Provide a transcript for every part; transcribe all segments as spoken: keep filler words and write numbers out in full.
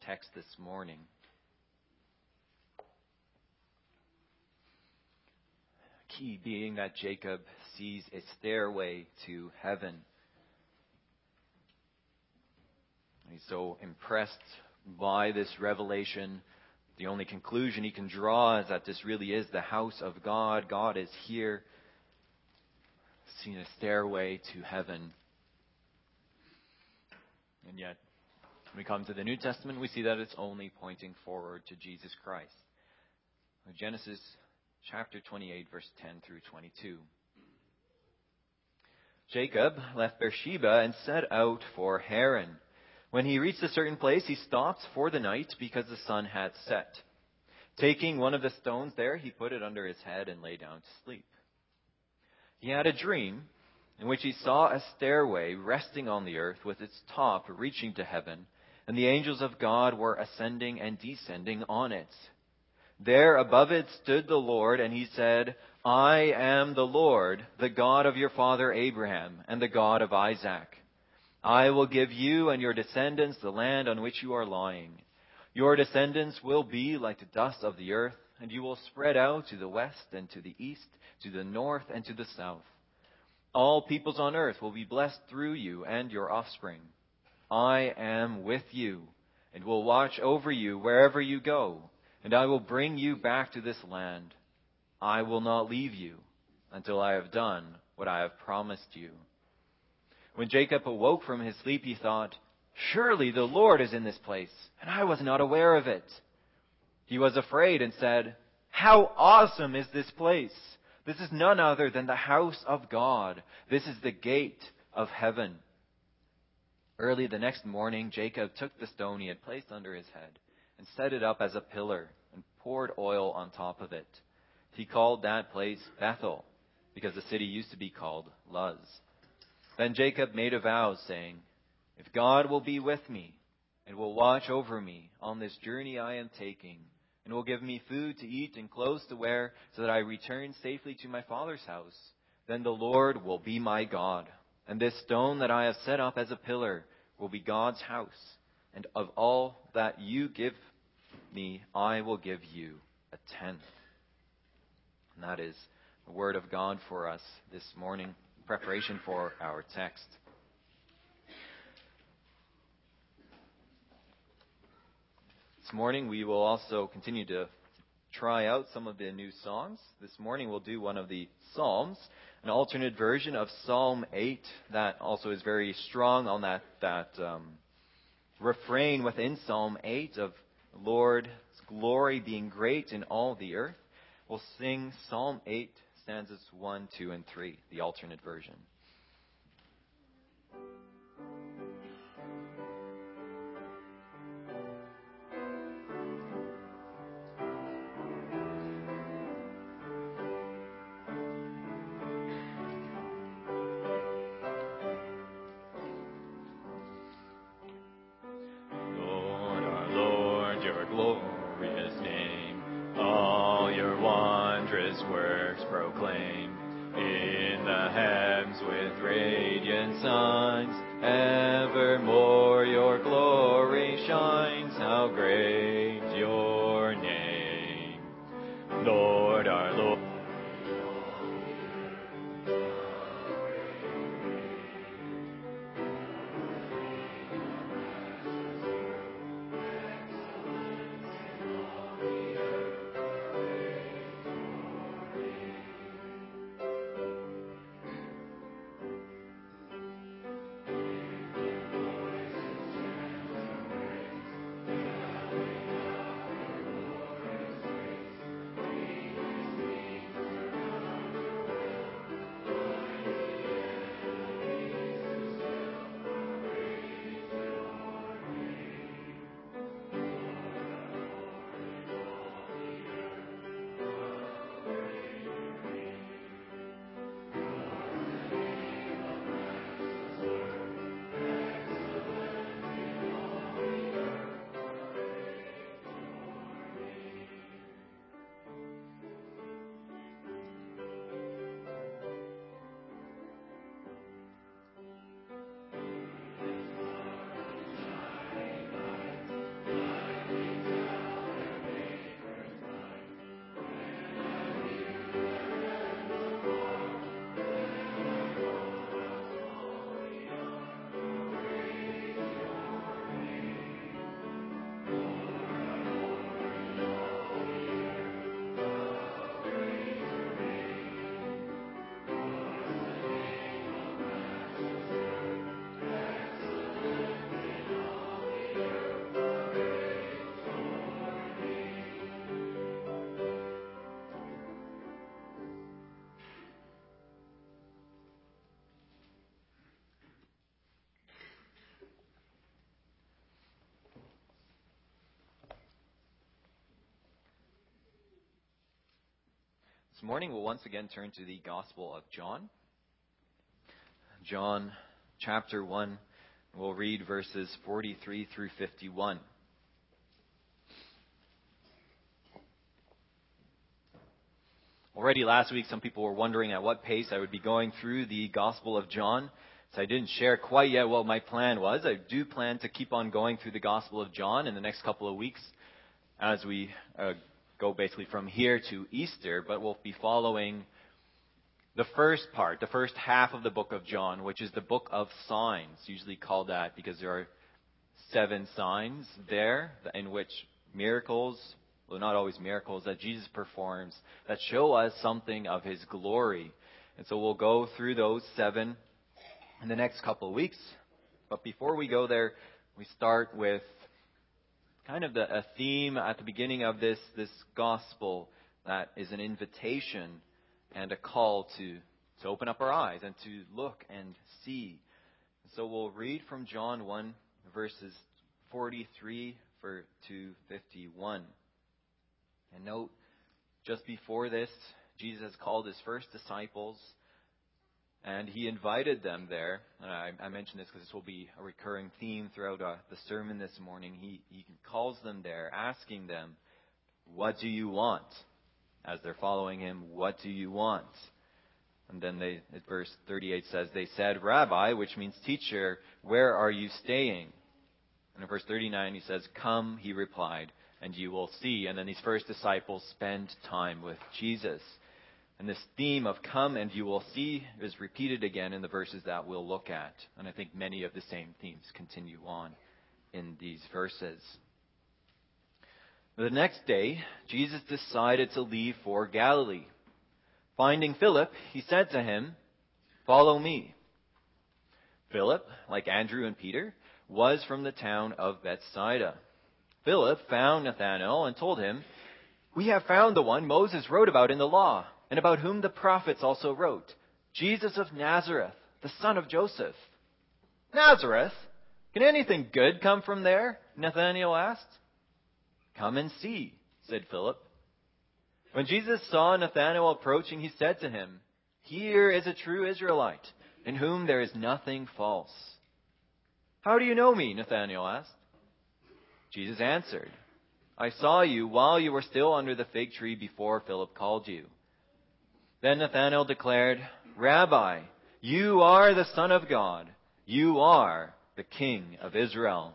text this morning. Key being that Jacob sees a stairway to heaven. He's so impressed by this revelation. The only conclusion he can draw is that this really is the house of God. God is here. Seeing a stairway to heaven. And yet, when we come to the New Testament, we see that it's only pointing forward to Jesus Christ. Genesis chapter twenty-eight, verse ten through twenty-two. Jacob left Beersheba and set out for Haran. When he reached a certain place, he stopped for the night because the sun had set. Taking one of the stones there, he put it under his head and lay down to sleep. He had a dream in which he saw a stairway resting on the earth with its top reaching to heaven, and the angels of God were ascending and descending on it. There above it stood the Lord, and he said, I am the Lord, the God of your father Abraham, and the God of Isaac. I will give you and your descendants the land on which you are lying. Your descendants will be like the dust of the earth, and you will spread out to the west and to the east, to the north and to the south. All peoples on earth will be blessed through you and your offspring. I am with you, and will watch over you wherever you go, and I will bring you back to this land. I will not leave you until I have done what I have promised you. When Jacob awoke from his sleep, he thought, surely the Lord is in this place, and I was not aware of it. He was afraid and said, how awesome is this place! This is none other than the house of God. This is the gate of heaven. Early the next morning, Jacob took the stone he had placed under his head and set it up as a pillar and poured oil on top of it. He called that place Bethel, because the city used to be called Luz. Then Jacob made a vow, saying, if God will be with me and will watch over me on this journey I am taking, and will give me food to eat and clothes to wear, so that I return safely to my father's house, then the Lord will be my God. And this stone that I have set up as a pillar will be God's house. And of all that you give me, I will give you a tenth. And that is the word of God for us this morning, in preparation for our text. This morning we will also continue to try out some of the new songs. This morning we'll do one of the Psalms, an alternate version of Psalm eight that also is very strong on that, that um, refrain within Psalm eight of Lord's glory being great in all the earth. We'll sing Psalm eight, stanzas one, two, and three, the alternate version. This morning we'll once again turn to the Gospel of John. John chapter one. We'll read verses forty-three through fifty-one. Already last week some people were wondering at what pace I would be going through the Gospel of John. So I didn't share quite yet what my plan was. I do plan to keep on going through the Gospel of John in the next couple of weeks as we uh, go basically from here to Easter, but we'll be following the first part, the first half of the book of John, which is the book of signs, usually called that because there are seven signs there in which miracles, well, not always miracles, that Jesus performs that show us something of his glory. And so we'll go through those seven in the next couple of weeks. But before we go there, we start with kind of the, a theme at the beginning of this, this gospel that is an invitation and a call to, to open up our eyes and to look and see. So we'll read from John one, verses forty-three for, to fifty-one. And note, just before this, Jesus has called his first disciples, and he invited them there. And I, I mention this because this will be a recurring theme throughout uh, the sermon this morning. He, he calls them there, asking them, "What do you want?" As they're following him, "What do you want?" And then they, verse thirty-eight says, they said, "Rabbi," which means teacher, "where are you staying?" And in verse thirty-nine he says, "Come," he replied, "and you will see." And then these first disciples spend time with Jesus. And this theme of "come and you will see" is repeated again in the verses that we'll look at. And I think many of the same themes continue on in these verses. The next day, Jesus decided to leave for Galilee. Finding Philip, he said to him, "Follow me." Philip, like Andrew and Peter, was from the town of Bethsaida. Philip found Nathanael and told him, "We have found the one Moses wrote about in the law, and about whom the prophets also wrote, Jesus of Nazareth, the son of Joseph." "Nazareth? Can anything good come from there?" Nathanael asked. "Come and see," said Philip. When Jesus saw Nathanael approaching, he said to him, "Here is a true Israelite, in whom there is nothing false." "How do you know me?" Nathanael asked. Jesus answered, "I saw you while you were still under the fig tree before Philip called you." Then Nathanael declared, "Rabbi, you are the Son of God. You are the King of Israel."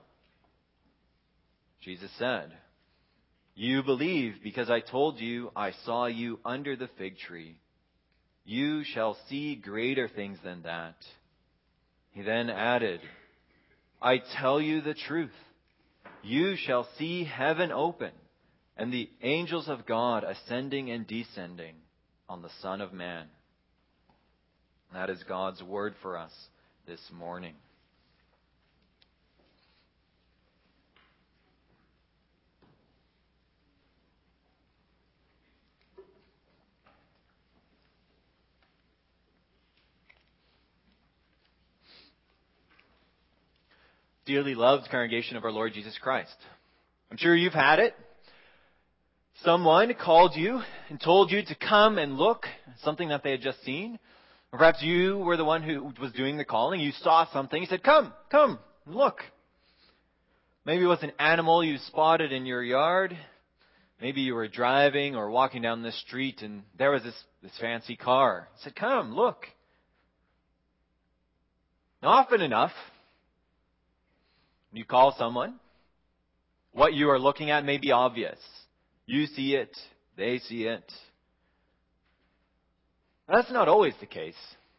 Jesus said, "You believe because I told you I saw you under the fig tree. You shall see greater things than that." He then added, "I tell you the truth. You shall see heaven open and the angels of God ascending and descending on the Son of Man." That is God's word for us this morning. Dearly loved congregation of our Lord Jesus Christ, I'm sure you've had it. Someone called you and told you to come and look at something that they had just seen. Or perhaps you were the one who was doing the calling. You saw something. You said, "Come, come, look." Maybe it was an animal you spotted in your yard. Maybe you were driving or walking down the street and there was this, this fancy car. You said, "Come, look." Now, often enough, when you call someone, what you are looking at may be obvious. You see it, they see it. That's not always the case.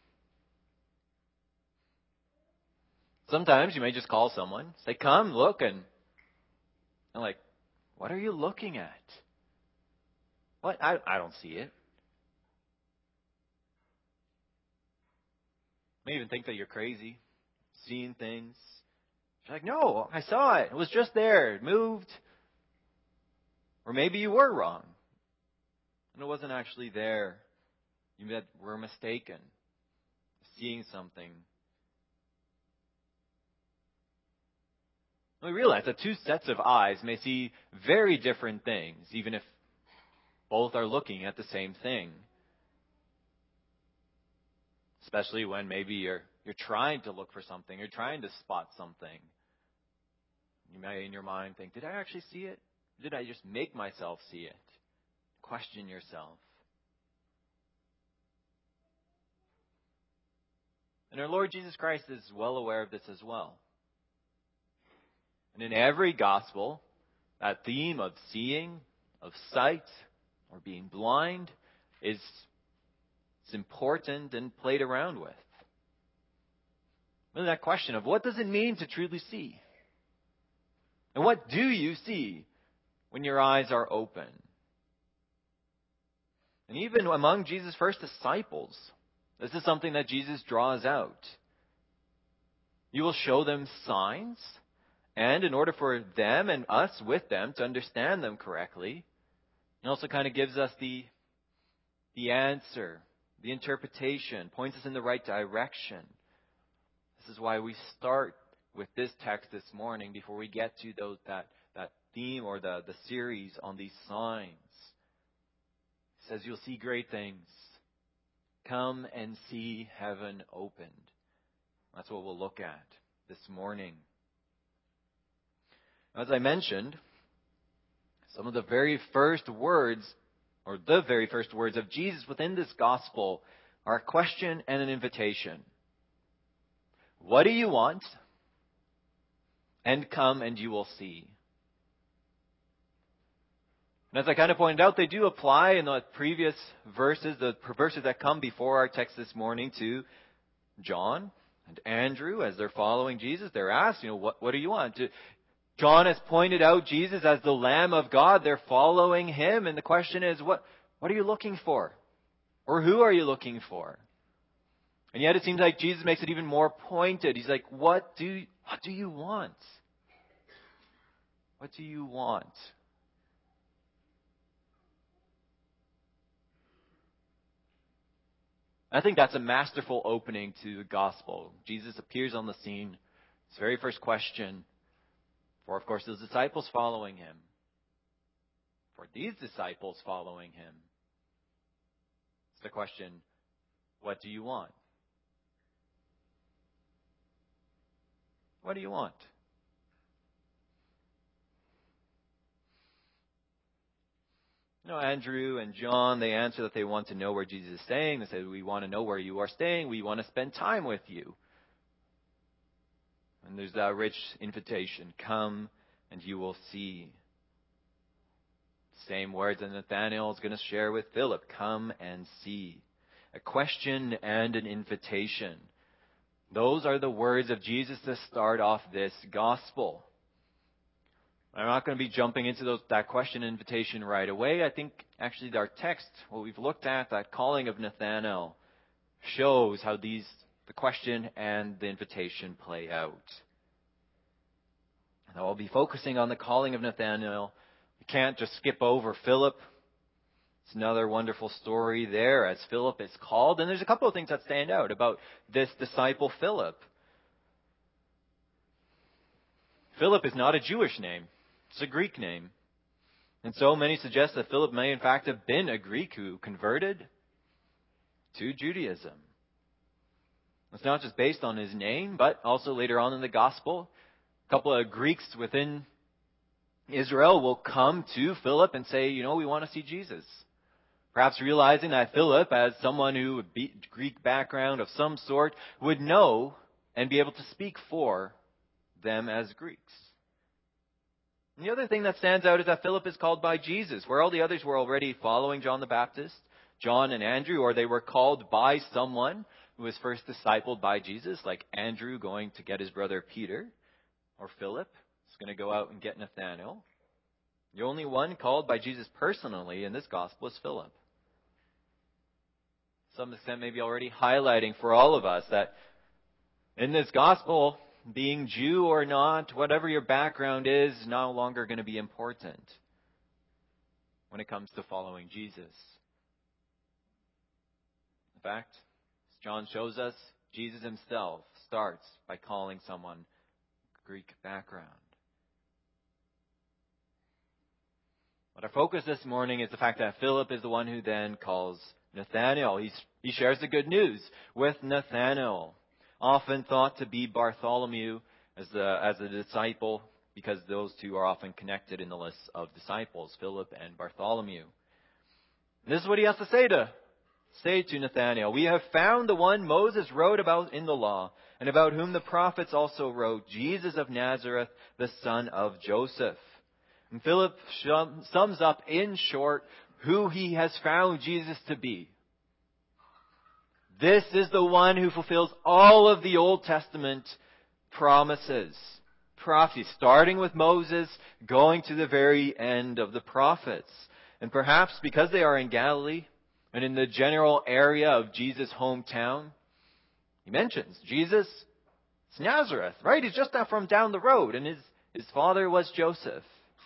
Sometimes you may just call someone, say, "Come, look," and they're like, "What are you looking at?" "What? I, I don't see it." You may even think that you're crazy, seeing things. You're like, "No, I saw it. It was just there. It moved." Or maybe you were wrong, and it wasn't actually there. You were mistaken, seeing something. We realize that two sets of eyes may see very different things, even if both are looking at the same thing. Especially when maybe you're you're trying to look for something, you're trying to spot something. You may in your mind think, did I actually see it? Did I just make myself see it? Question yourself. And our Lord Jesus Christ is well aware of this as well. And in every gospel, that theme of seeing, of sight, or being blind is it's important and played around with. Really that question of what does it mean to truly see? And what do you see when your eyes are open? And even among Jesus' first disciples, this is something that Jesus draws out. You will show them signs, and in order for them and us with them to understand them correctly, it also kind of gives us the, the answer, the interpretation, points us in the right direction. This is why we start with this text this morning before we get to those that, that theme or the, the series on these signs. It says you'll see great things. Come and see heaven opened. That's what we'll look at this morning. As I mentioned, some of the very first words, or the very first words of Jesus within this gospel are a question and an invitation. What do you want? And come and you will see. And as I kind of pointed out, they do apply in the previous verses, the verses that come before our text this morning to John and Andrew as they're following Jesus. They're asked, you know, what, what do you want? John has pointed out Jesus as the Lamb of God. They're following him. And the question is, what, what are you looking for? Or who are you looking for? And yet it seems like Jesus makes it even more pointed. He's like, what do, what do you want? What do you want? I think that's a masterful opening to the gospel. Jesus appears on the scene. His very first question, for of course those disciples following him, for these disciples following him, it's the question, what do you want? What do you want? You know, Andrew and John, they answer that they want to know where Jesus is staying. They say, we want to know where you are staying. We want to spend time with you. And there's that rich invitation. Come and you will see. Same words that Nathanael is going to share with Philip. Come and see. A question and an invitation. Those are the words of Jesus to start off this gospel. I'm not going to be jumping into those, that question and invitation right away. I think actually our text, what we've looked at, that calling of Nathanael, shows how these, the question and the invitation play out. And I'll be focusing on the calling of Nathanael. We can't just skip over Philip. It's another wonderful story there as Philip is called. And there's a couple of things that stand out about this disciple Philip. Philip is not a Jewish name. It's a Greek name. And so many suggest that Philip may in fact have been a Greek who converted to Judaism. It's not just based on his name, but also later on in the gospel, a couple of Greeks within Israel will come to Philip and say, you know, we want to see Jesus. Perhaps realizing that Philip, as someone who would be Greek background of some sort, would know and be able to speak for them as Greeks. And the other thing that stands out is that Philip is called by Jesus, where all the others were already following John the Baptist, John and Andrew, or they were called by someone who was first discipled by Jesus, like Andrew going to get his brother Peter, or Philip is going to go out and get Nathanael. The only one called by Jesus personally in this gospel is Philip. To some extent, maybe already highlighting for all of us that in this gospel, being Jew or not, whatever your background is, no longer going to be important when it comes to following Jesus. In fact, as John shows us, Jesus himself starts by calling someone Greek background. But But our focus this morning is the fact that Philip is the one who then calls Nathanael. He's, he shares the good news with Nathanael, often thought to be Bartholomew as the as a disciple, because those two are often connected in the lists of disciples, Philip and Bartholomew. And this is what he has to say to say to Nathanael. We have found the one Moses wrote about in the law, and about whom the prophets also wrote, Jesus of Nazareth, the son of Joseph. And Philip sums up in short who he has found Jesus to be. This is the one who fulfills all of the Old Testament promises, prophecies, starting with Moses, going to the very end of the prophets. And perhaps because they are in Galilee and in the general area of Jesus' hometown, he mentions Jesus, it's Nazareth, right? He's just from down the road, and his, his father was Joseph.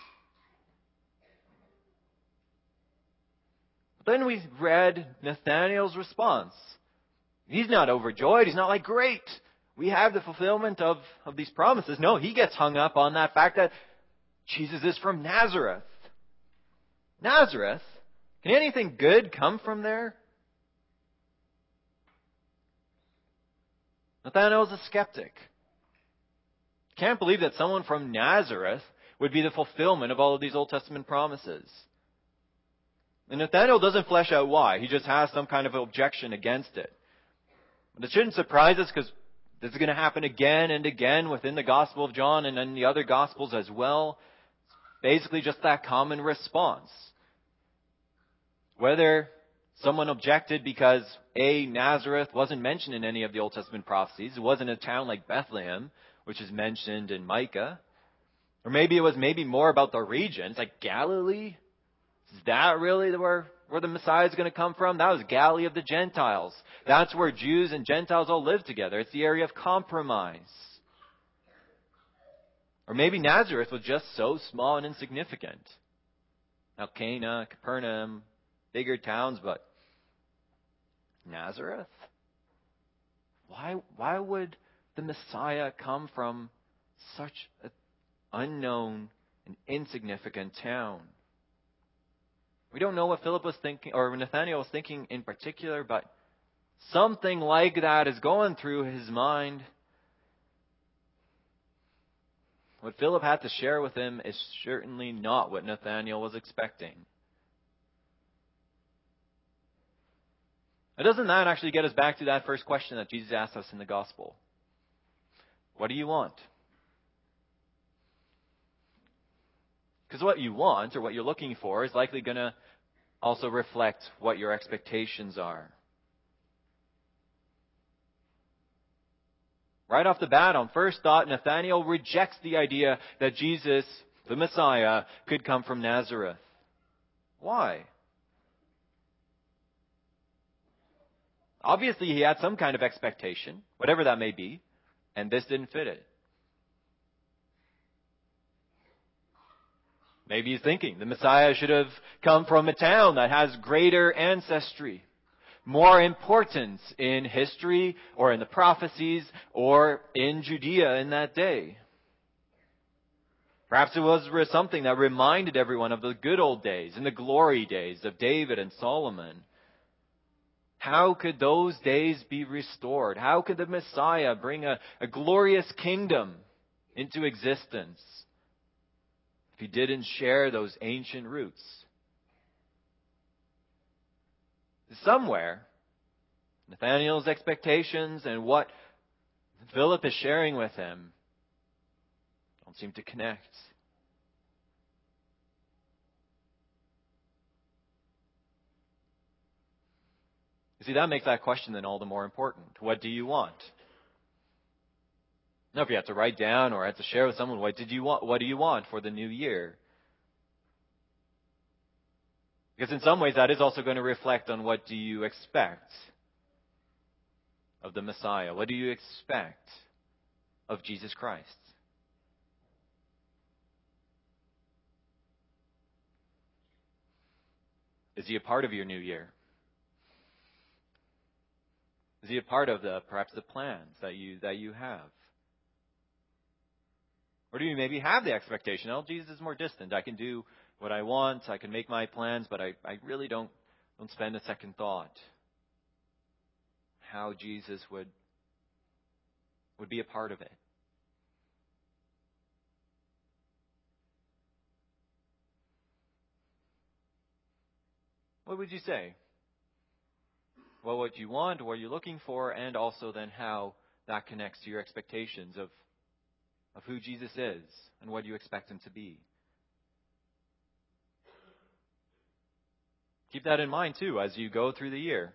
But then we read Nathanael's response. He's not overjoyed. He's not like, great, we have the fulfillment of, of these promises. No, he gets hung up on that fact that Jesus is from Nazareth. Nazareth? Can anything good come from there? Nathanael is a skeptic. Can't believe that someone from Nazareth would be the fulfillment of all of these Old Testament promises. And Nathanael doesn't flesh out why. He just has some kind of objection against it. But it shouldn't surprise us, because this is going to happen again and again within the Gospel of John and in the other Gospels as well. It's basically just that common response. Whether someone objected because, A, Nazareth wasn't mentioned in any of the Old Testament prophecies. It wasn't a town like Bethlehem, which is mentioned in Micah. Or maybe it was maybe more about the region. It's like Galilee? Is that really where, where the Messiah is going to come from? That was Galilee of the Gentiles. That's where Jews and Gentiles all live together. It's the area of compromise. Or maybe Nazareth was just so small and insignificant. Now Cana, Capernaum, bigger towns, but Nazareth? Why, why would the Messiah come from such an unknown and insignificant town? We don't know what Philip was thinking, or Nathanael was thinking in particular, but something like that is going through his mind. What Philip had to share with him is certainly not what Nathanael was expecting. Now, doesn't that actually get us back to that first question that Jesus asked us in the Gospel? What do you want? Because what you want, or what you're looking for, is likely going to also reflect what your expectations are. Right off the bat, on first thought, Nathanael rejects the idea that Jesus, the Messiah, could come from Nazareth. Why? Obviously, he had some kind of expectation, whatever that may be, and this didn't fit it. Maybe he's thinking the Messiah should have come from a town that has greater ancestry, more importance in history or in the prophecies or in Judea in that day. Perhaps it was something that reminded everyone of the good old days and the glory days of David and Solomon. How could those days be restored? How could the Messiah bring a, a glorious kingdom into existence if he didn't share those ancient roots? Somewhere, Nathanael's expectations and what Philip is sharing with him don't seem to connect. You see, that makes that question then all the more important. What do you want? Now, if you have to write down or have to share with someone, what did you want? What do you want for the new year? Because in some ways, that is also going to reflect on what do you expect of the Messiah? What do you expect of Jesus Christ? Is he a part of your new year? Is he a part of the perhaps the plans that you that you have? Or do you maybe have the expectation, oh, Jesus is more distant. I can do what I want. I can make my plans, but I, I really don't, don't spend a second thought how Jesus would, would be a part of it. What would you say? Well, what you want, what you're looking for, and also then how that connects to your expectations of, of who Jesus is and what you expect him to be. Keep that in mind, too, as you go through the year.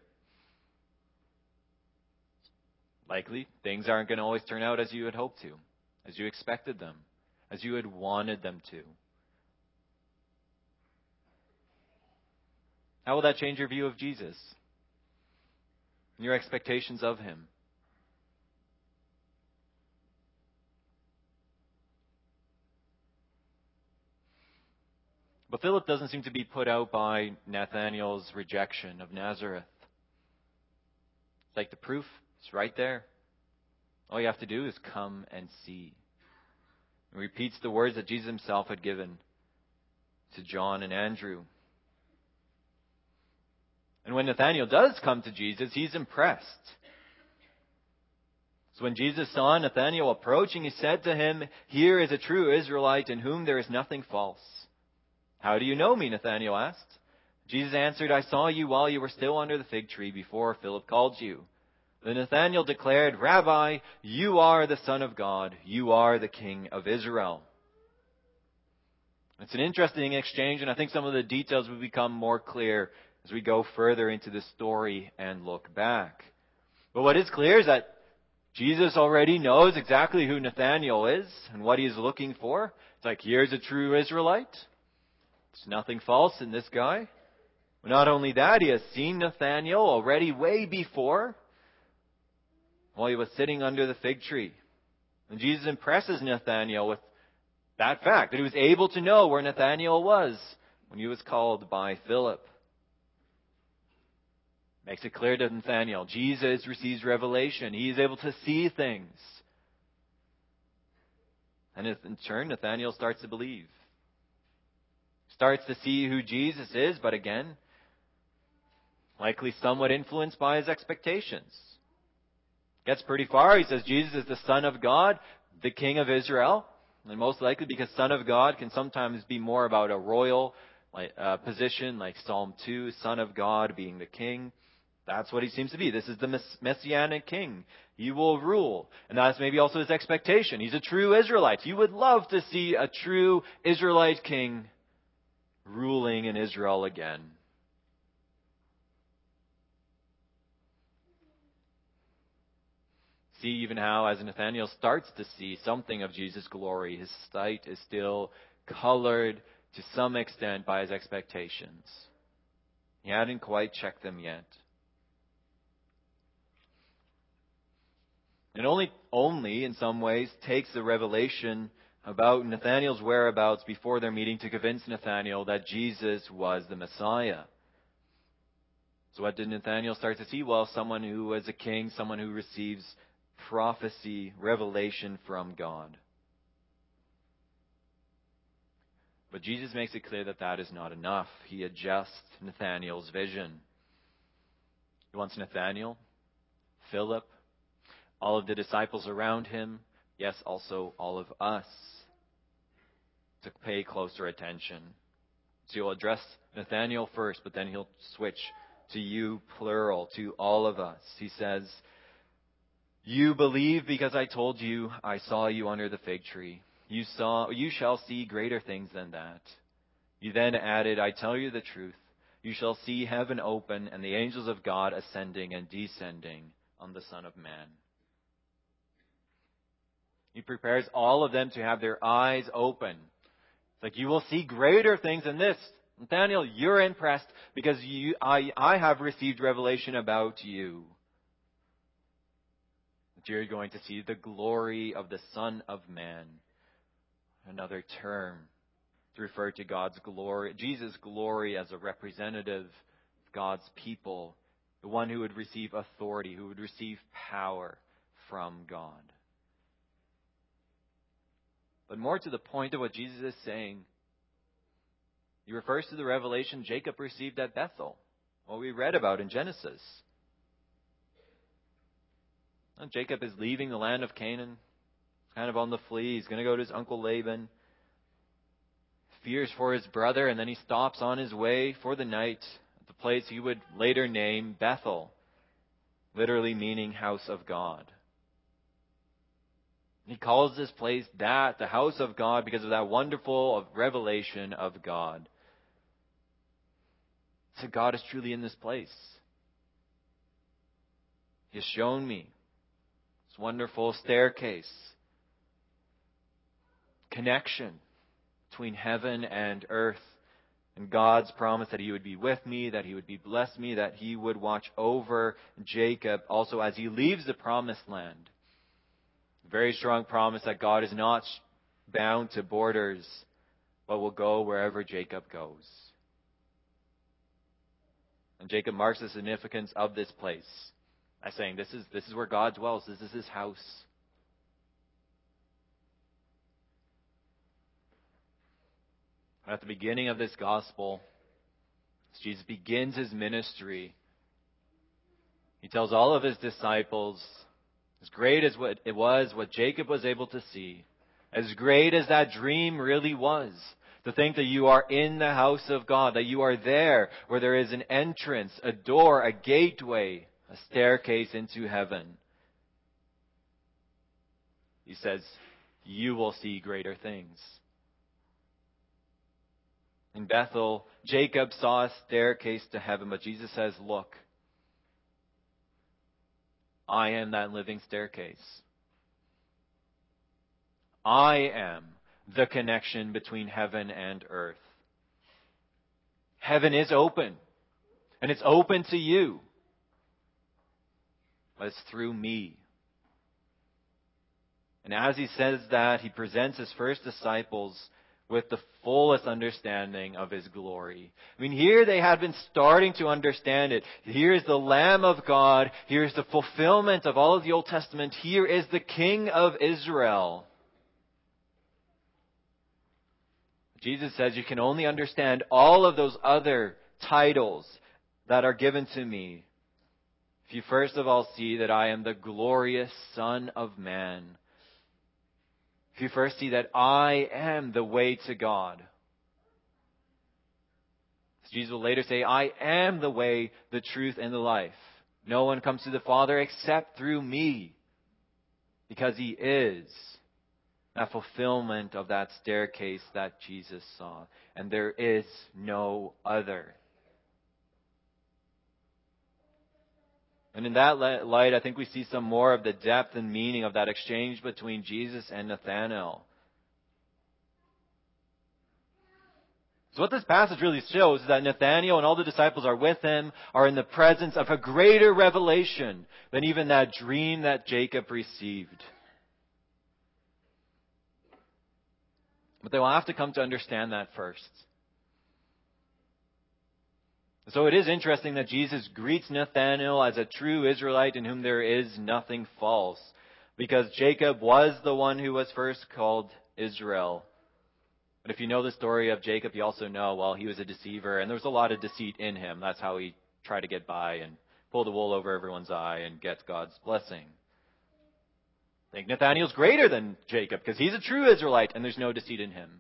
Likely, things aren't going to always turn out as you had hoped to, as you expected them, as you had wanted them to. How will that change your view of Jesus? And your expectations of him? But Philip doesn't seem to be put out by Nathanael's rejection of Nazareth. It's like the proof is right there. All you have to do is come and see. He repeats the words that Jesus himself had given to John and Andrew. And when Nathanael does come to Jesus, he's impressed. So when Jesus saw Nathanael approaching, he said to him, "Here is a true Israelite in whom there is nothing false." "How do you know me?" Nathanael asked. Jesus answered, "I saw you while you were still under the fig tree before Philip called you." Then Nathanael declared, "Rabbi, you are the Son of God. You are the King of Israel." It's an interesting exchange, and I think some of the details will become more clear as we go further into the story and look back. But what is clear is that Jesus already knows exactly who Nathanael is and what he is looking for. It's like, here's a true Israelite. There's nothing false in this guy. But not only that, he has seen Nathanael already way before, while he was sitting under the fig tree. And Jesus impresses Nathanael with that fact, that he was able to know where Nathanael was when he was called by Philip. Makes it clear to Nathanael, Jesus receives revelation. He is able to see things. And in turn, Nathanael starts to believe. Starts to see who Jesus is, but again, likely somewhat influenced by his expectations. Gets pretty far. He says Jesus is the Son of God, the King of Israel. And most likely because Son of God can sometimes be more about a royal uh, position, like Psalm two, Son of God being the King. That's what he seems to be. This is the Messianic King. He will rule. And that's maybe also his expectation. He's a true Israelite. You would love to see a true Israelite king ruling in Israel again. See even how, as Nathanael starts to see something of Jesus' glory, his sight is still colored to some extent by his expectations. He hadn't quite checked them yet. It only, only, in some ways, takes the revelation about Nathanael's whereabouts before their meeting to convince Nathanael that Jesus was the Messiah. So what did Nathanael start to see? Well, someone who is a king, someone who receives prophecy, revelation from God. But Jesus makes it clear that that is not enough. He adjusts Nathanael's vision. He wants Nathanael, Philip, all of the disciples around him, yes, also all of us, to pay closer attention. So he'll address Nathanael first, but then he'll switch to you, plural, to all of us. He says, "You believe because I told you I saw you under the fig tree. You saw, you shall see greater things than that." You then added, "I tell you the truth. You shall see heaven open and the angels of God ascending and descending on the Son of Man." He prepares all of them to have their eyes open. It's like, you will see greater things than this. Nathanael, you're impressed because you, I, I have received revelation about you. That you're going to see the glory of the Son of Man. Another term to refer to God's glory, Jesus' glory as a representative of God's people. The one who would receive authority, who would receive power from God. But more to the point of what Jesus is saying, he refers to the revelation Jacob received at Bethel, what we read about in Genesis. And Jacob is leaving the land of Canaan, kind of on the flee. He's going to go to his uncle Laban. Fears for his brother, and then he stops on his way for the night at the place he would later name Bethel, literally meaning house of God. He calls this place that, the house of God, because of that wonderful revelation of God. So God is truly in this place. He has shown me this wonderful staircase, connection between heaven and earth, and God's promise that He would be with me, that He would be bless me, that He would watch over Jacob also as he leaves the promised land. Very strong promise that God is not bound to borders, but will go wherever Jacob goes. And Jacob marks the significance of this place by saying, this is, this is where God dwells. This is His house. At the beginning of this gospel, as Jesus begins His ministry, He tells all of His disciples, as great as what it was, what Jacob was able to see, as great as that dream really was, to think that you are in the house of God, that you are there where there is an entrance, a door, a gateway, a staircase into heaven. He says, you will see greater things. In Bethel, Jacob saw a staircase to heaven, but Jesus says, look, I am that living staircase. I am the connection between heaven and earth. Heaven is open, and it's open to you, but it's through me. And as he says that, he presents his first disciples with the fullest understanding of His glory. I mean, here they had been starting to understand it. Here is the Lamb of God. Here is the fulfillment of all of the Old Testament. Here is the King of Israel. Jesus says you can only understand all of those other titles that are given to me if you first of all see that I am the glorious Son of Man. If you first see that I am the way to God. As Jesus will later say, I am the way, the truth, and the life. No one comes to the Father except through me. Because He is that fulfillment of that staircase that Jesus saw. And there is no other. And in that light, I think we see some more of the depth and meaning of that exchange between Jesus and Nathanael. So what this passage really shows is that Nathanael and all the disciples are with him, are in the presence of a greater revelation than even that dream that Jacob received. But they will have to come to understand that first. So it is interesting that Jesus greets Nathanael as a true Israelite in whom there is nothing false, because Jacob was the one who was first called Israel. But if you know the story of Jacob, you also know, well, he was a deceiver, and there was a lot of deceit in him. That's how he tried to get by and pull the wool over everyone's eye and get God's blessing. I think Nathanael's greater than Jacob, because he's a true Israelite, and there's no deceit in him.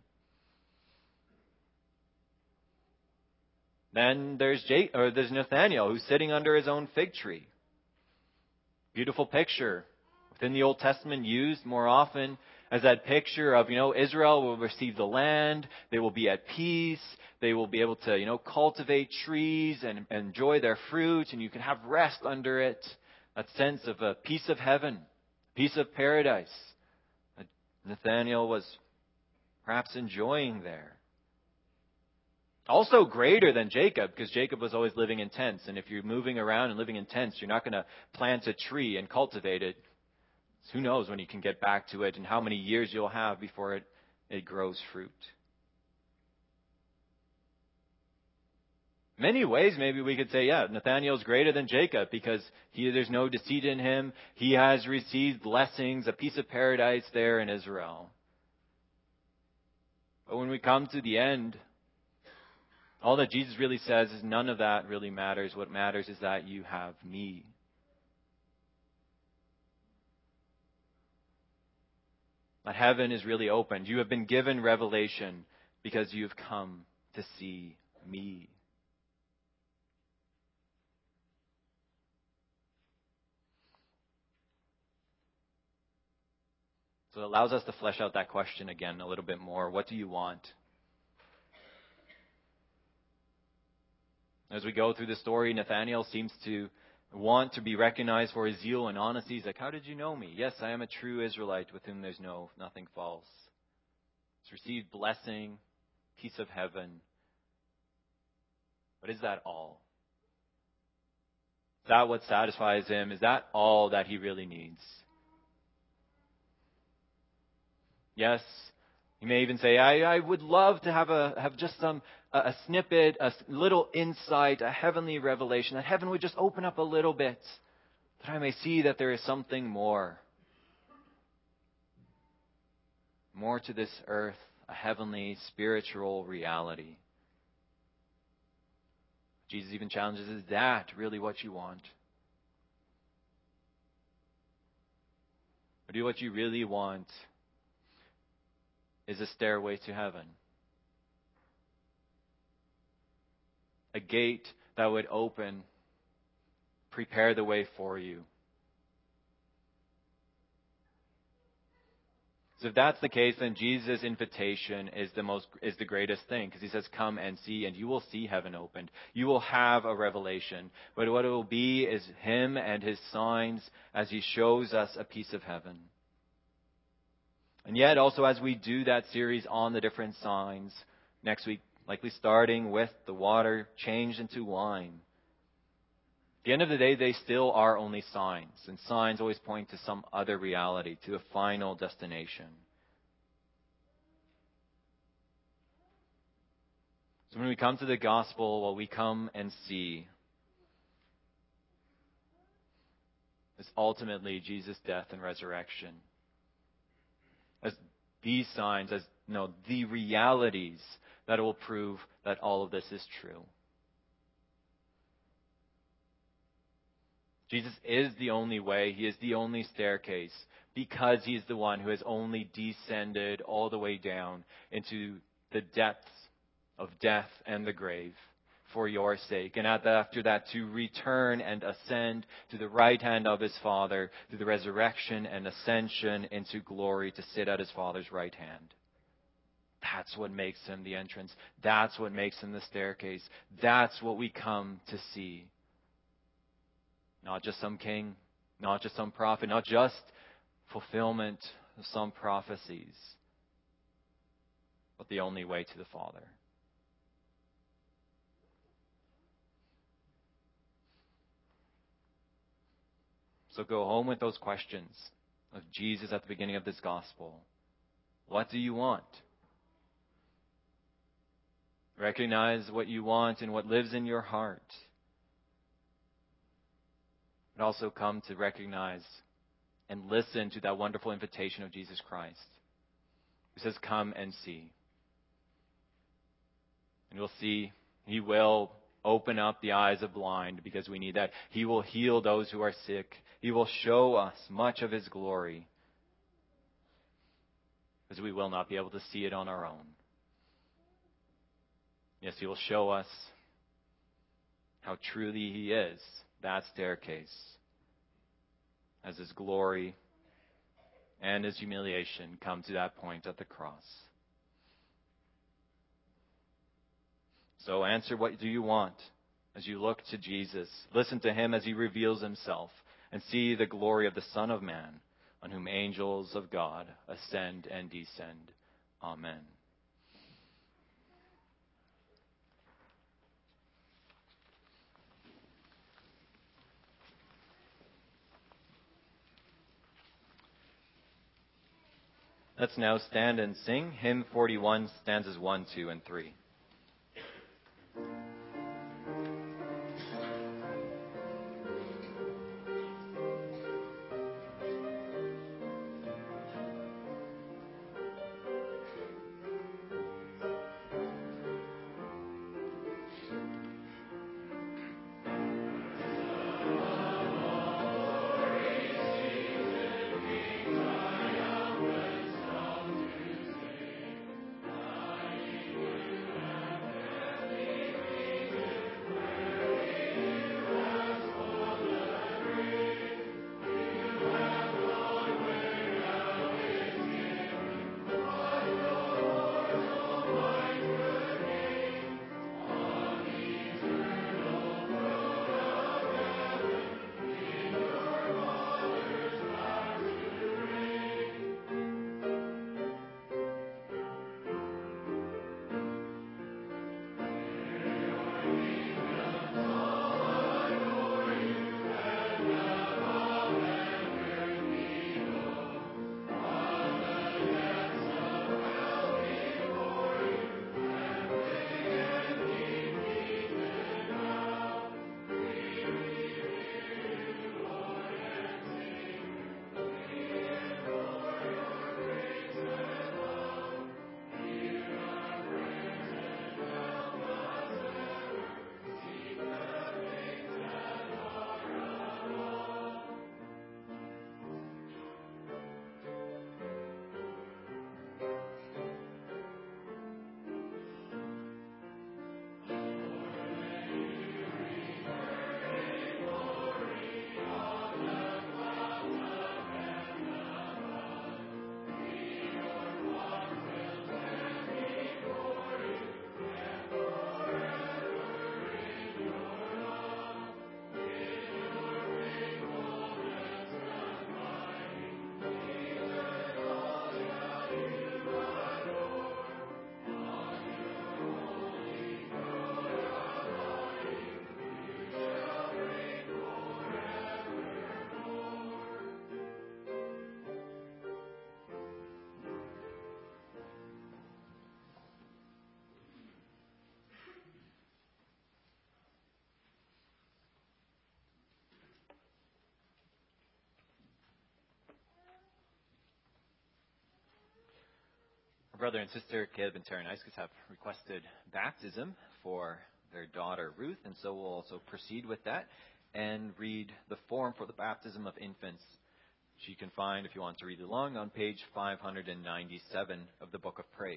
Then there's Jake, or there's Nathanael, who's sitting under his own fig tree. Beautiful picture within the Old Testament, used more often as that picture of, you know, Israel will receive the land, they will be at peace, they will be able to, you know, cultivate trees and, and enjoy their fruit, and you can have rest under it. That sense of a piece of heaven, piece of paradise that Nathanael was perhaps enjoying there. Also greater than Jacob, because Jacob was always living in tents. And if you're moving around and living in tents, you're not going to plant a tree and cultivate it. So who knows when you can get back to it and how many years you'll have before it, it grows fruit. In many ways, maybe we could say, yeah, Nathanael's greater than Jacob because he, there's no deceit in him. He has received blessings, a piece of paradise there in Israel. But when we come to the end, all that Jesus really says is none of that really matters. What matters is that you have me. That heaven is really opened. You have been given revelation because you have come to see me. So it allows us to flesh out that question again a little bit more. What do you want? As we go through the story, Nathanael seems to want to be recognized for his zeal and honesty. He's like, how did you know me? Yes, I am a true Israelite with whom there's no nothing false. He's received blessing, peace of heaven. But is that all? Is that what satisfies him? Is that all that he really needs? Yes, you may even say, I, I would love to have a have just some a, a snippet, a little insight, a heavenly revelation, that heaven would just open up a little bit, that I may see that there is something more. More to this earth, a heavenly, spiritual reality. Jesus even challenges, is that really what you want? Or do what you really want is a stairway to heaven? A gate that would open, prepare the way for you. So if that's the case, then Jesus' invitation is the most is the greatest thing, because he says, come and see, and you will see heaven opened. You will have a revelation. But what it will be is him and his signs as he shows us a piece of heaven. And yet, also as we do that series on the different signs, next week, likely starting with the water changed into wine. At the end of the day, they still are only signs. And signs always point to some other reality, to a final destination. So when we come to the gospel, what we come and see is ultimately Jesus' death and resurrection. As these signs, as you know, the realities that will prove that all of this is true. Jesus is the only way. He is the only staircase, because he is the one who has only descended all the way down into the depths of death and the grave for your sake. And after that, to return and ascend to the right hand of his Father through the resurrection and ascension into glory to sit at his Father's right hand. That's what makes him the entrance. That's what makes him the staircase. That's what we come to see. Not just some king, not just some prophet, not just fulfillment of some prophecies, but the only way to the Father. So go home with those questions of Jesus at the beginning of this gospel. What do you want? Recognize what you want and what lives in your heart. But also come to recognize and listen to that wonderful invitation of Jesus Christ, who says, come and see. And you'll see he will open up the eyes of blind, because we need that. He will heal those who are sick. He will show us much of his glory, because we will not be able to see it on our own. Yes, he will show us how truly he is, that staircase, as his glory and his humiliation come to that point at the cross. So answer, what do you want as you look to Jesus? Listen to him as he reveals himself, and see the glory of the Son of Man, on whom angels of God ascend and descend. Amen. Let's now stand and sing hymn forty-one, stanzas one, two, and three. brother and sister Caleb and Tara Niskus have requested baptism for their daughter Ruth, and so we'll also proceed with that and read the form for the baptism of infants, which you can find, if you want to read along, on page five hundred ninety-seven of the Book of Praise.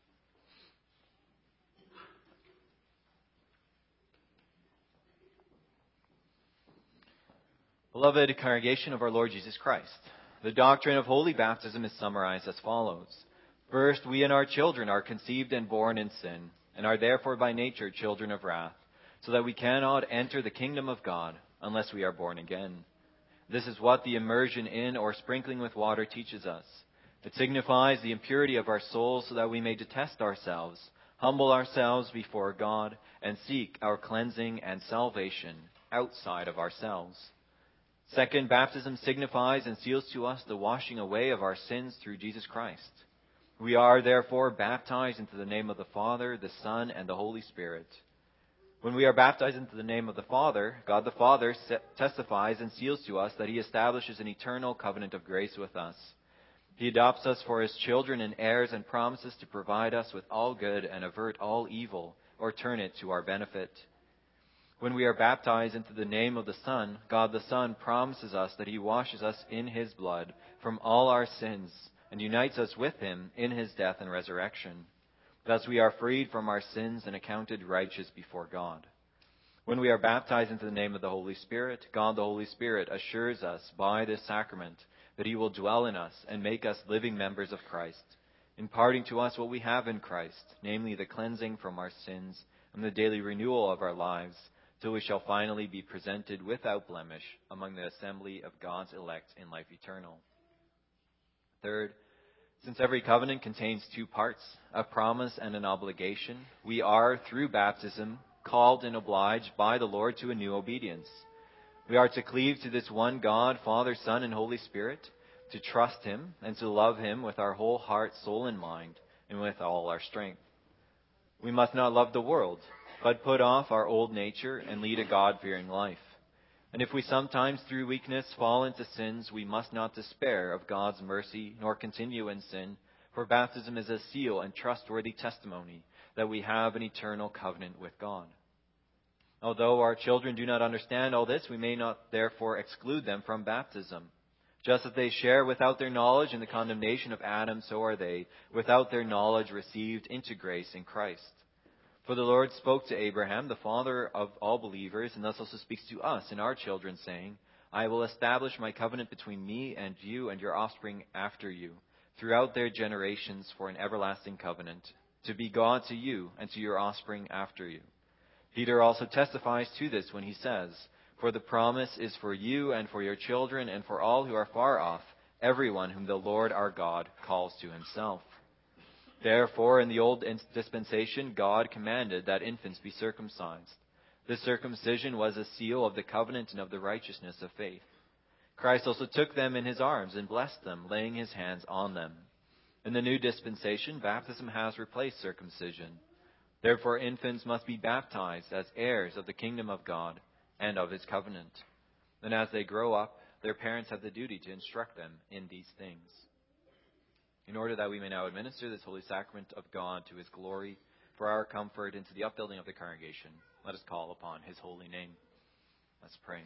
Beloved congregation of our Lord Jesus Christ, the doctrine of holy baptism is summarized as follows. First, we and our children are conceived and born in sin, and are therefore by nature children of wrath, so that we cannot enter the kingdom of God unless we are born again. This is what the immersion in or sprinkling with water teaches us. It signifies the impurity of our souls so that we may detest ourselves, humble ourselves before God, and seek our cleansing and salvation outside of ourselves. Second, baptism signifies and seals to us the washing away of our sins through Jesus Christ. We are therefore baptized into the name of the Father, the Son, and the Holy Spirit. When we are baptized into the name of the Father, God the Father testifies and seals to us that He establishes an eternal covenant of grace with us. He adopts us for His children and heirs and promises to provide us with all good and avert all evil, or turn it to our benefit. When we are baptized into the name of the Son, God the Son promises us that He washes us in His blood from all our sins and unites us with Him in His death and resurrection. Thus we are freed from our sins and accounted righteous before God. When we are baptized into the name of the Holy Spirit, God the Holy Spirit assures us by this sacrament that He will dwell in us and make us living members of Christ, imparting to us what we have in Christ, namely the cleansing from our sins and the daily renewal of our lives, till we shall finally be presented without blemish among the assembly of God's elect in life eternal. Third, since every covenant contains two parts, a promise and an obligation, we are, through baptism, called and obliged by the Lord to a new obedience. We are to cleave to this one God, Father, Son, and Holy Spirit, to trust Him and to love Him with our whole heart, soul, and mind, and with all our strength. We must not love the world, but put off our old nature and lead a God-fearing life. And if we sometimes through weakness fall into sins, we must not despair of God's mercy, nor continue in sin, for baptism is a seal and trustworthy testimony that we have an eternal covenant with God. Although our children do not understand all this, we may not therefore exclude them from baptism. Just as they share without their knowledge in the condemnation of Adam, so are they, without their knowledge, received into grace in Christ. For the Lord spoke to Abraham, the father of all believers, and thus also speaks to us and our children, saying, I will establish my covenant between me and you and your offspring after you, throughout their generations for an everlasting covenant, to be God to you and to your offspring after you. Peter also testifies to this when he says, For the promise is for you and for your children and for all who are far off, everyone whom the Lord our God calls to Himself. Therefore, in the old dispensation, God commanded that infants be circumcised. This circumcision was a seal of the covenant and of the righteousness of faith. Christ also took them in His arms and blessed them, laying His hands on them. In the new dispensation, baptism has replaced circumcision. Therefore, infants must be baptized as heirs of the kingdom of God and of His covenant. And as they grow up, their parents have the duty to instruct them in these things. In order that we may now administer this holy sacrament of God to His glory, for our comfort and to the upbuilding of the congregation, let us call upon His holy name. Let's pray.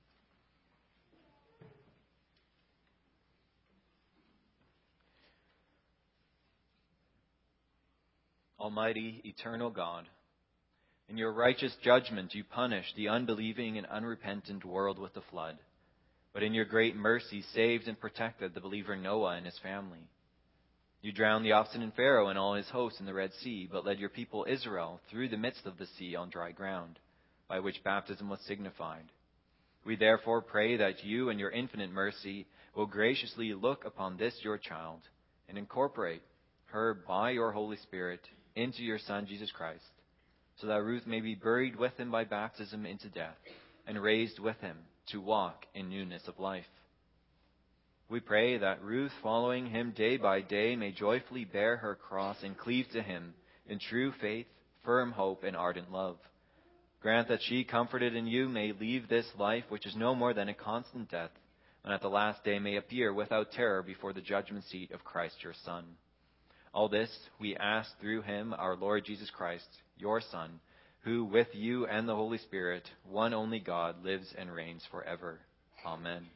Almighty, eternal God, in your righteous judgment you punish the unbelieving and unrepentant world with the flood, but in your great mercy saved and protected the believer Noah and his family. You drowned the obstinate Pharaoh and all his hosts in the Red Sea, but led your people Israel through the midst of the sea on dry ground, by which baptism was signified. We therefore pray that you in your infinite mercy will graciously look upon this your child and incorporate her by your Holy Spirit into your Son Jesus Christ, so that Ruth may be buried with Him by baptism into death and raised with Him to walk in newness of life. We pray that Ruth, following Him day by day, may joyfully bear her cross and cleave to Him in true faith, firm hope, and ardent love. Grant that she, comforted in you, may leave this life, which is no more than a constant death, and at the last day may appear without terror before the judgment seat of Christ your Son. All this we ask through him, our Lord Jesus Christ, your Son, who with you and the Holy Spirit, one only God, lives and reigns forever. Amen.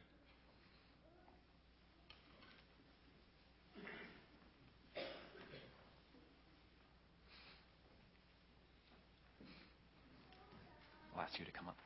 I'll ask you to come up.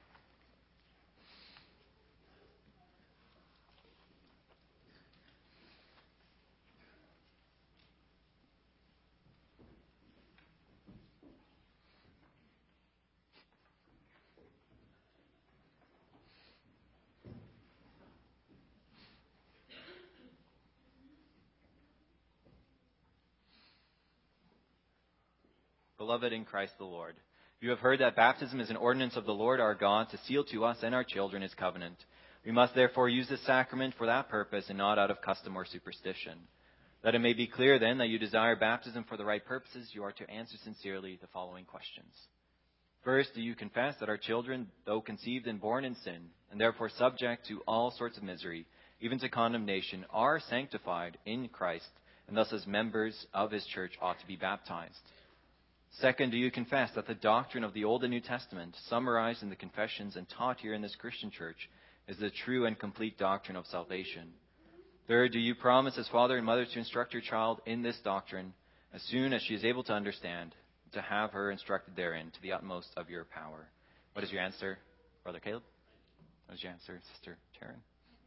Beloved in Christ the Lord, you have heard that baptism is an ordinance of the Lord our God to seal to us and our children his covenant. We must therefore use this sacrament for that purpose and not out of custom or superstition. That it may be clear then that you desire baptism for the right purposes, you are to answer sincerely the following questions. First, do you confess that our children, though conceived and born in sin, and therefore subject to all sorts of misery, even to condemnation, are sanctified in Christ, and thus as members of his church ought to be baptized? Second, do you confess that the doctrine of the Old and New Testament, summarized in the confessions and taught here in this Christian church, is the true and complete doctrine of salvation? Third, do you promise as father and mother to instruct your child in this doctrine as soon as she is able to understand, to have her instructed therein to the utmost of your power? What is your answer, Brother Caleb? What is your answer, Sister Taryn?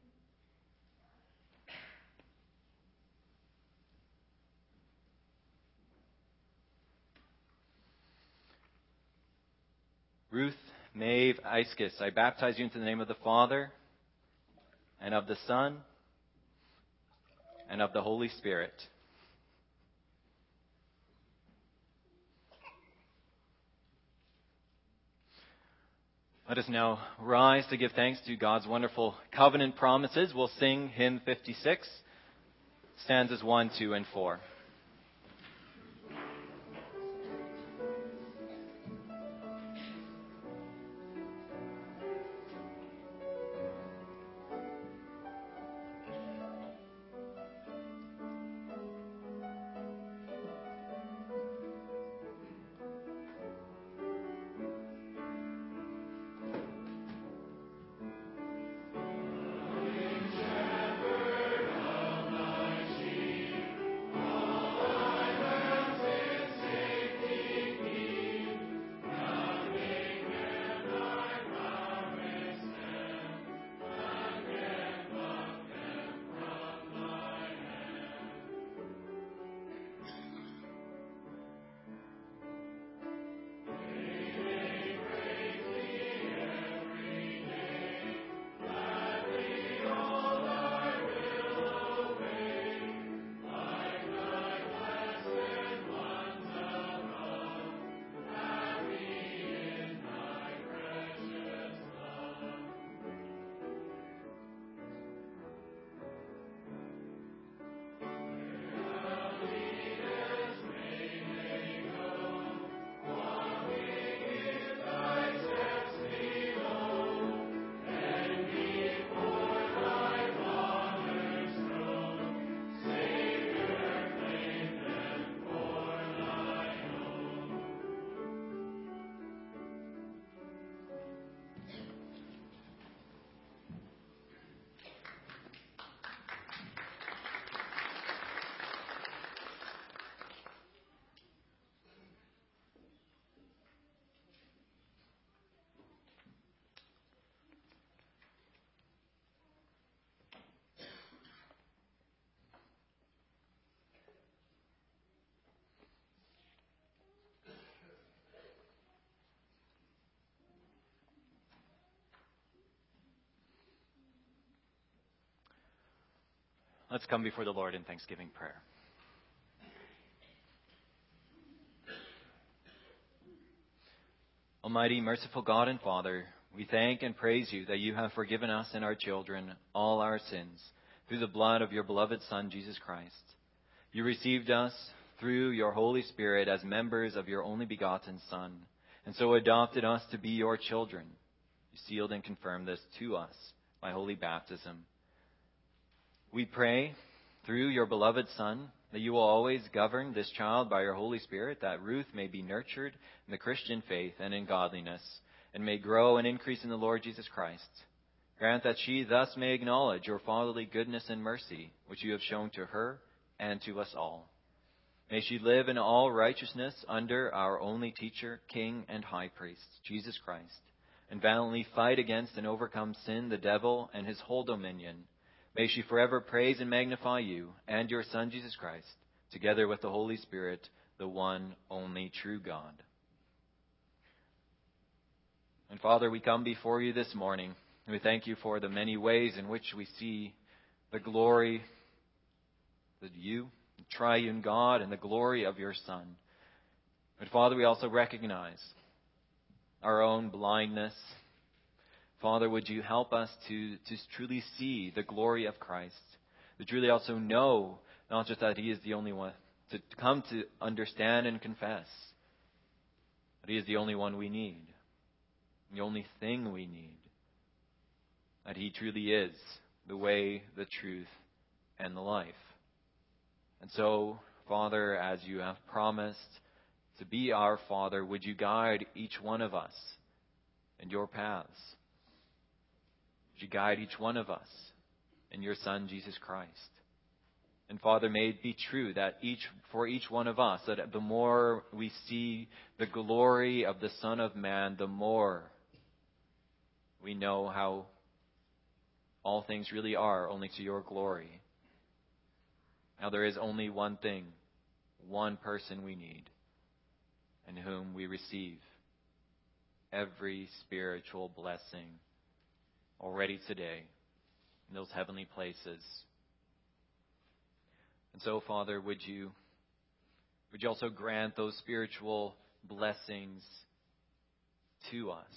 Ruth Maeve Eiskis, I baptize you into the name of the Father, and of the Son, and of the Holy Spirit. Let us now rise to give thanks to God's wonderful covenant promises. We'll sing hymn fifty-six, stanzas one, two, and four. Let's come before the Lord in thanksgiving prayer. Almighty, merciful God and Father, we thank and praise you that you have forgiven us and our children all our sins through the blood of your beloved Son, Jesus Christ. You received us through your Holy Spirit as members of your only begotten Son, and so adopted us to be your children. You sealed and confirmed this to us by holy baptism. We pray, through your beloved Son, that you will always govern this child by your Holy Spirit, that Ruth may be nurtured in the Christian faith and in godliness, and may grow and increase in the Lord Jesus Christ. Grant that she thus may acknowledge your fatherly goodness and mercy, which you have shown to her and to us all. May she live in all righteousness under our only teacher, King, and High Priest, Jesus Christ, and valiantly fight against and overcome sin, the devil, and his whole dominion. May she forever praise and magnify you and your Son, Jesus Christ, together with the Holy Spirit, the one only true God. And Father, we come before you this morning. We thank you for the many ways in which we see the glory of you, the triune God, and the glory of your Son. But Father, we also recognize our own blindness. Father, would you help us to, to truly see the glory of Christ, to truly also know not just that he is the only one, to come to understand and confess that he is the only one we need, the only thing we need, that he truly is the way, the truth, and the life. And so, Father, as you have promised to be our Father, would you guide each one of us in your paths? Would you guide each one of us in your Son, Jesus Christ? And Father, may it be true that each for each one of us, that the more we see the glory of the Son of Man, the more we know how all things really are only to your glory. Now there is only one thing, one person we need, in whom we receive every spiritual blessing already today in those heavenly places. And so, Father, would you would you also grant those spiritual blessings to us?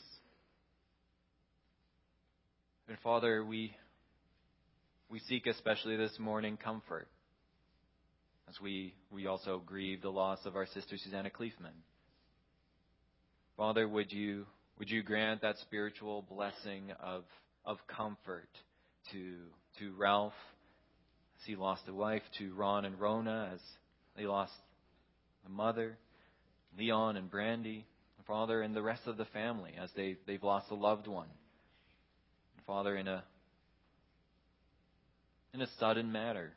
And Father, we we seek especially this morning comfort as we, we also grieve the loss of our sister Susanna Cleefman. Father, would you would you grant that spiritual blessing of of comfort to to Ralph as he lost a wife, to Ron and Rona as they lost a mother, Leon and Brandy, Father, and the rest of the family as they, they've lost a loved one. Father, in a in a sudden manner.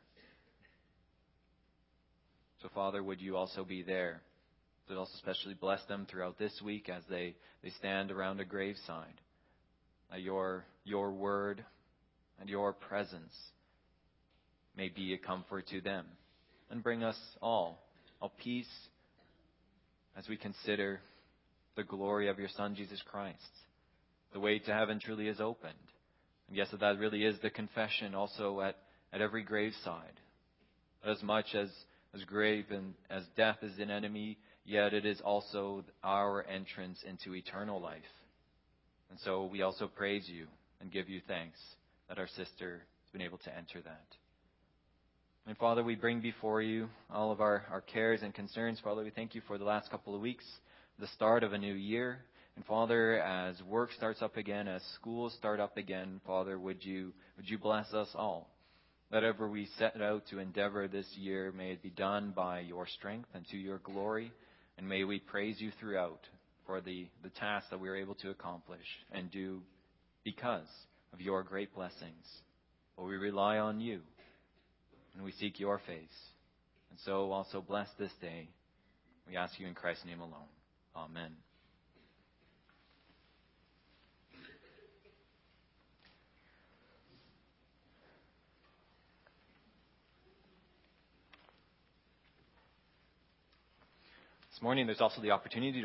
So, Father, would you also be there? Would also especially bless them throughout this week as they, they stand around a graveside. That your, your word and your presence may be a comfort to them. And bring us all a peace as we consider the glory of your Son, Jesus Christ. The way to heaven truly is opened. And yes, that really is the confession also at, at every graveside. As much as, as grave and as death is an enemy, yet it is also our entrance into eternal life. And so we also praise you and give you thanks that our sister has been able to enter that. And Father, we bring before you all of our, our cares and concerns. Father, we thank you for the last couple of weeks, the start of a new year. And Father, as work starts up again, as schools start up again, Father, would you would you bless us all? Whatever we set out to endeavor this year, may it be done by your strength and to your glory. And may we praise you throughout for the, the task that we are able to accomplish and do because of your great blessings. For we rely on you and we seek your face. And so also bless this day. We ask you in Christ's name alone. Amen. This morning, there's also the opportunity to